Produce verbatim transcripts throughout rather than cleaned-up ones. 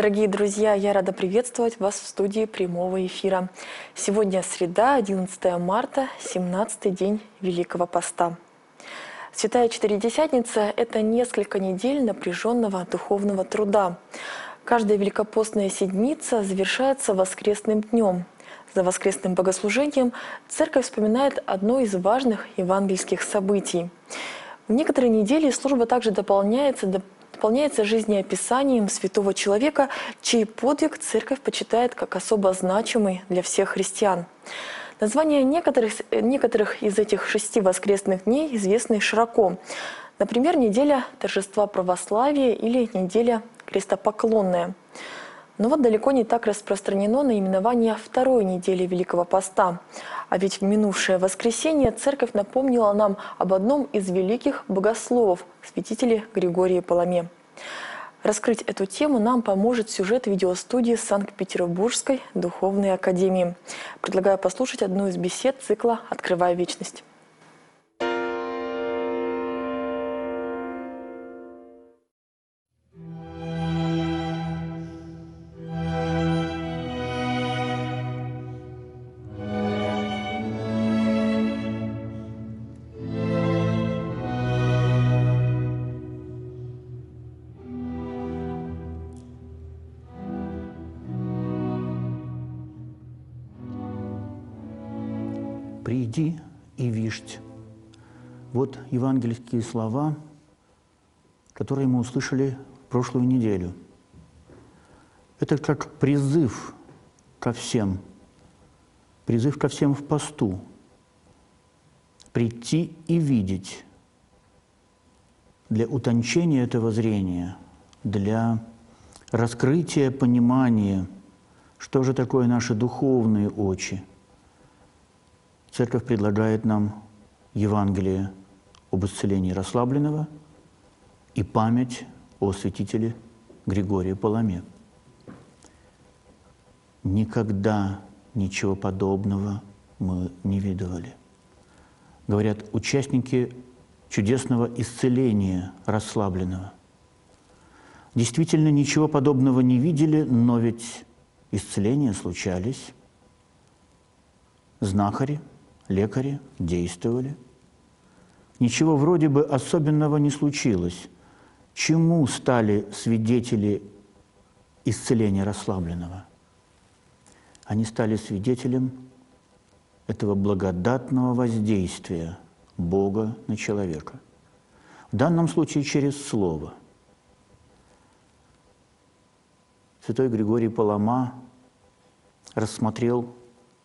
Дорогие друзья, я рада приветствовать вас в студии прямого эфира. Сегодня среда, одиннадцатое марта, семнадцатый день Великого Поста. Святая Четыредесятница – это несколько недель напряженного духовного труда. Каждая великопостная седмица завершается воскресным днем. За воскресным богослужением церковь вспоминает одно из важных евангельских событий. В некоторые недели служба также дополняется, дополняется жизнеописанием святого человека, чей подвиг церковь почитает как особо значимый для всех христиан. Названия некоторых, некоторых из этих шести воскресных дней известны широко. Например, неделя торжества православия или неделя крестопоклонная. Но вот далеко не так распространено наименование второй недели Великого Поста. А ведь в минувшее воскресенье церковь напомнила нам об одном из великих богословов, святителе Григории Паламе. Раскрыть эту тему нам поможет сюжет видеостудии Санкт-Петербургской духовной академии. Предлагаю послушать одну из бесед цикла «Открывая вечность». «Приди и виждь». Вот евангельские слова, которые мы услышали в прошлую неделю. Это как призыв ко всем, призыв ко всем в посту. Прийти и видеть для утончения этого зрения, для раскрытия понимания, что же такое наши духовные очи. Церковь предлагает нам Евангелие об исцелении расслабленного и память о святителе Григории Паламе. Никогда ничего подобного мы не видывали. Говорят участники чудесного исцеления расслабленного. Действительно, ничего подобного не видели, но ведь исцеления случались. Знахари, лекари действовали. Ничего вроде бы особенного не случилось. Чему стали свидетели исцеления расслабленного? Они стали свидетелем этого благодатного воздействия Бога на человека. В данном случае через Слово. Святой Григорий Палама рассмотрел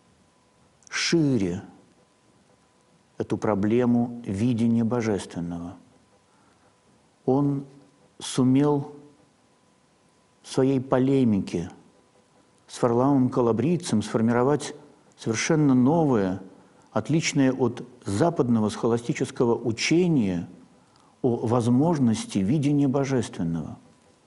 шире эту проблему видения божественного. Он сумел в своей полемике с Варламом Калабрийцем сформировать совершенно новое, отличное от западного схоластического учения о возможности видения божественного.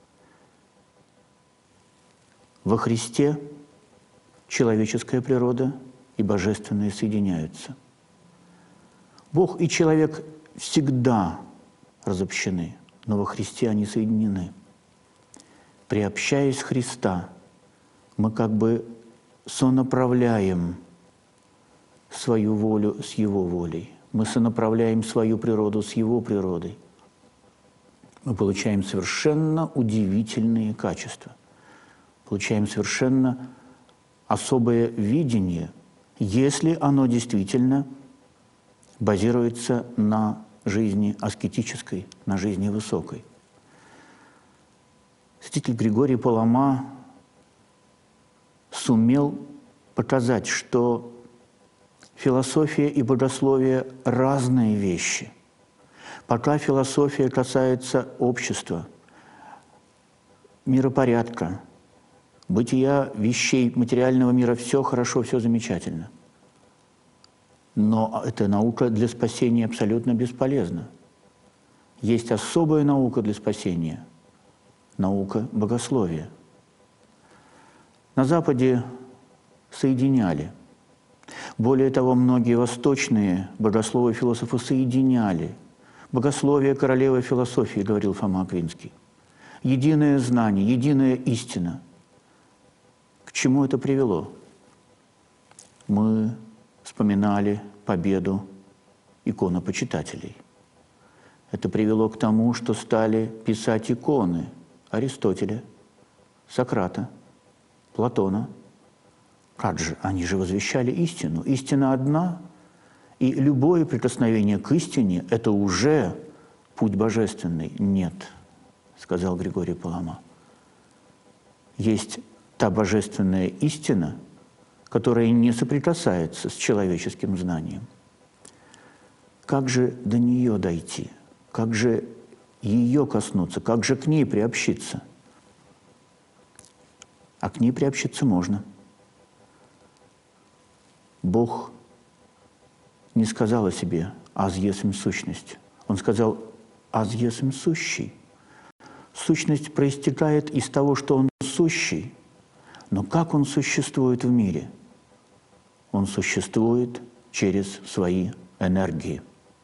Во Христе человеческая природа и божественное соединяются. Бог и человек всегда разобщены, но во Христе они соединены. Приобщаясь Христа, мы как бы сонаправляем свою волю с Его волей. Мы сонаправляем свою природу с Его природой. Мы получаем совершенно удивительные качества. Получаем совершенно особое видение, если оно действительно базируется на жизни аскетической, на жизни высокой. Святитель Григорий Палама сумел показать, что философия и богословие – разные вещи. Пока философия касается общества, миропорядка, бытия вещей материального мира, все хорошо, все замечательно. Но эта наука для спасения абсолютно бесполезна. Есть особая наука для спасения – наука богословия. На Западе соединяли. Более того, многие восточные богословы и философы соединяли. Богословие – королева философии, говорил Фома Аквинский. единое знание, единая истина. К чему это привело? Мы вспоминали победу иконопочитателей. Это привело к тому, что стали писать иконы Аристотеля, Сократа, Платона. Как же? Они же возвещали истину. Истина одна, и любое прикосновение к истине – это уже путь божественный. Нет, сказал Григорий Палама. Есть та божественная истина, которая не соприкасается с человеческим знанием. Как же до нее дойти? Как же ее коснуться? Как же к ней приобщиться? А к ней приобщиться можно. Бог не сказал о себе «аз есмь сущность». Он сказал «аз есмь сущий». Сущность проистекает из того, что Он сущий. Но как Он существует в мире? Он существует через свои энергии.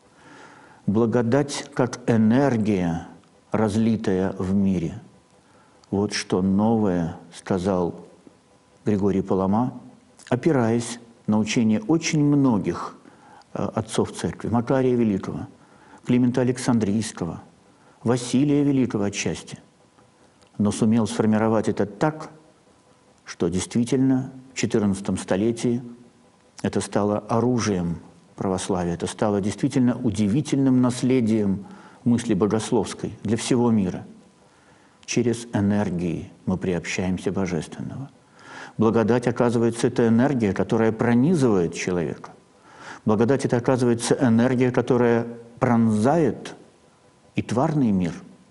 Благодать как энергия, разлитая в мире. Вот что новое сказал Григорий Палама, опираясь на учение очень многих отцов церкви, Макария Великого, Климента Александрийского, Василия Великого отчасти, но сумел сформировать это так, что действительно в четырнадцатом столетии это стало оружием православия, это стало действительно удивительным наследием мысли богословской для всего мира. Через энергии мы приобщаемся божественного. Благодать, оказывается, это энергия, которая пронизывает человека. Благодать – это, оказывается, энергия, которая пронзает и тварный мир.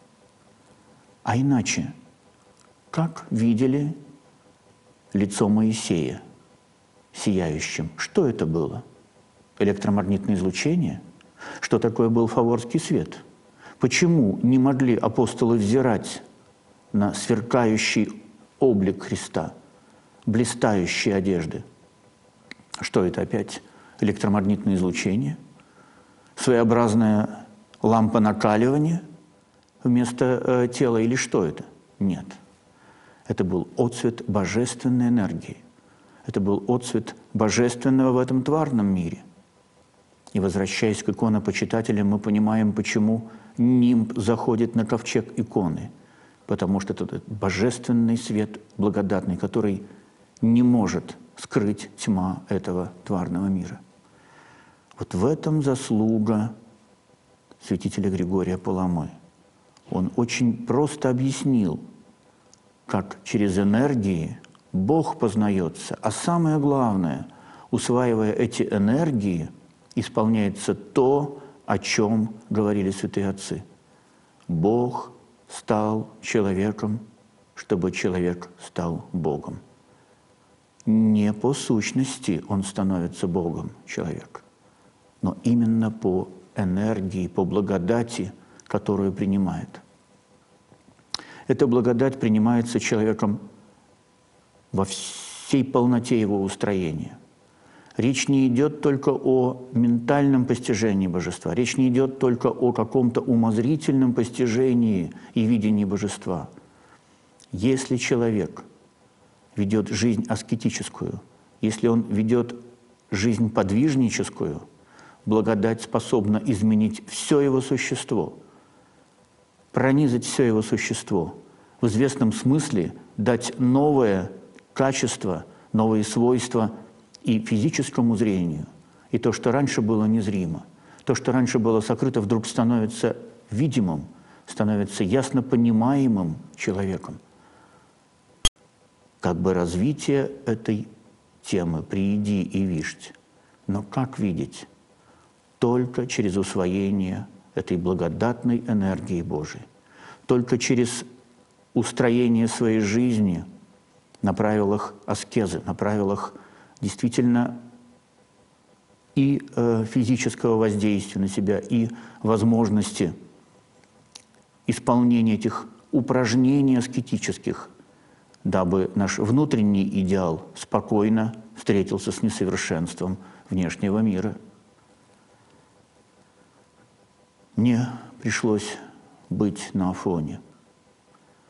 А иначе, как видели лицо Моисея сияющим? Что это было? Электромагнитное излучение? Что такое был фаворский свет? Почему не могли апостолы взирать на сверкающий облик Христа, блистающие одежды? Что это опять? Электромагнитное излучение? Своеобразная лампа накаливания вместо э, тела или что это? Нет. Это был отцвет божественной энергии. Это был отцвет божественного в этом тварном мире. И возвращаясь к иконопочитателям, мы понимаем, почему нимб заходит на ковчег иконы. Потому что это божественный свет благодатный, который не может скрыть тьма этого тварного мира. Вот в этом заслуга святителя Григория Паламы. Он очень просто объяснил, как через энергии Бог познается, а самое главное, усваивая эти энергии, исполняется то, о чем говорили святые отцы. Бог стал человеком, чтобы человек стал Богом. Не по сущности он становится Богом, человек, но именно по энергии, по благодати, которую принимает. Эта благодать принимается человеком во всей полноте его устроения. Речь не идет только о ментальном постижении божества, речь не идет только о каком-то умозрительном постижении и видении божества. Если человек ведет жизнь аскетическую, если он ведет жизнь подвижническую, благодать способна изменить все его существо, пронизать все его существо, в известном смысле дать новое качество, новые свойства и физическому зрению. И то, что раньше было незримо, то, что раньше было сокрыто, вдруг становится видимым, становится ясно понимаемым человеком. Как бы развитие этой темы «прииди и виждь». Но как видеть? Только через усвоение этой благодатной энергии Божией. Только через устроение своей жизни на правилах аскезы, на правилах действительно и э, физического воздействия на себя, и возможности исполнения этих упражнений аскетических, дабы наш внутренний идеал спокойно встретился с несовершенством внешнего мира. Мне пришлось быть на Афоне.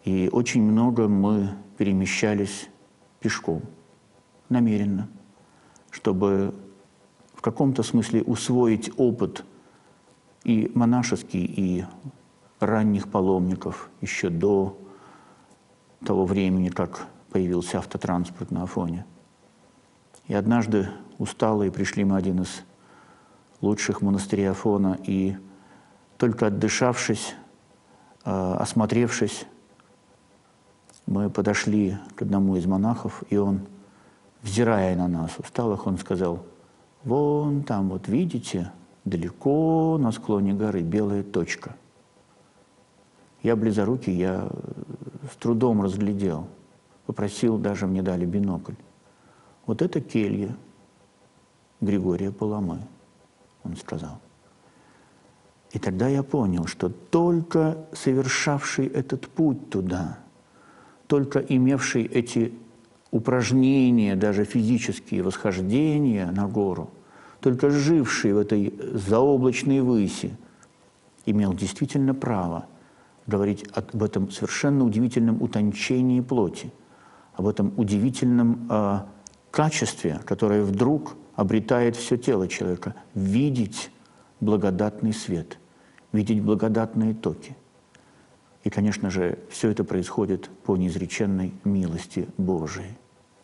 И очень много мы перемещались пешком, намеренно, чтобы в каком-то смысле усвоить опыт и монашеский, и ранних паломников еще до того времени, как появился автотранспорт на Афоне. И однажды усталые пришли мы в один из лучших монастырей Афона, и только отдышавшись, осмотревшись, мы подошли к одному из монахов, и он, взирая на нас, усталых, он сказал: «Вон там, вот видите, далеко на склоне горы белая точка». Я близорукий, я с трудом разглядел, попросил, даже мне дали бинокль. Вот это келья Григория Паламы, он сказал. И тогда я понял, что только совершавший этот путь туда, только имевший эти упражнения, даже физические восхождения на гору, только живший в этой заоблачной выси, имел действительно право говорить об этом совершенно удивительном утончении плоти, об этом удивительном э, качестве, которое вдруг обретает все тело человека, видеть благодатный свет, видеть благодатные токи. И, конечно же, все это происходит по неизреченной милости Божией.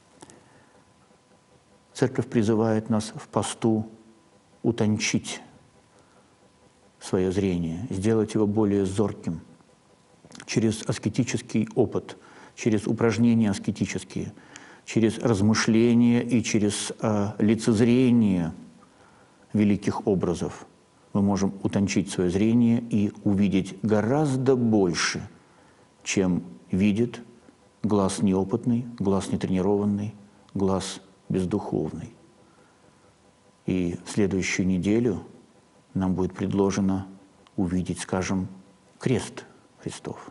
Церковь призывает нас в посту утончить свое зрение, сделать его более зорким через аскетический опыт, через упражнения аскетические, через размышления и через э, лицезрение великих образов. Мы можем утончить свое зрение и увидеть гораздо больше, чем видит глаз неопытный, глаз нетренированный, глаз бездуховный. И в следующую неделю нам будет предложено увидеть, скажем, крест Христов.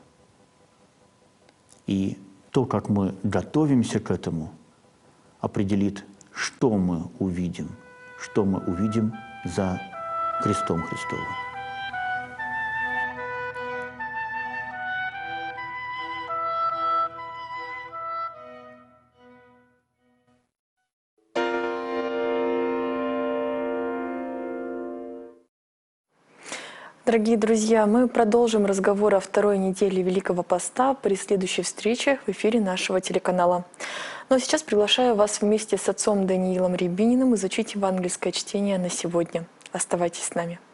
И то, как мы готовимся к этому, определит, что мы увидим, что мы увидим за крестом Христовым. Дорогие друзья, мы продолжим разговор о второй неделе Великого Поста при следующей встрече в эфире нашего телеканала. Ну а сейчас приглашаю вас вместе с отцом Даниилом Рябининым изучить евангельское чтение на сегодня. Оставайтесь с нами.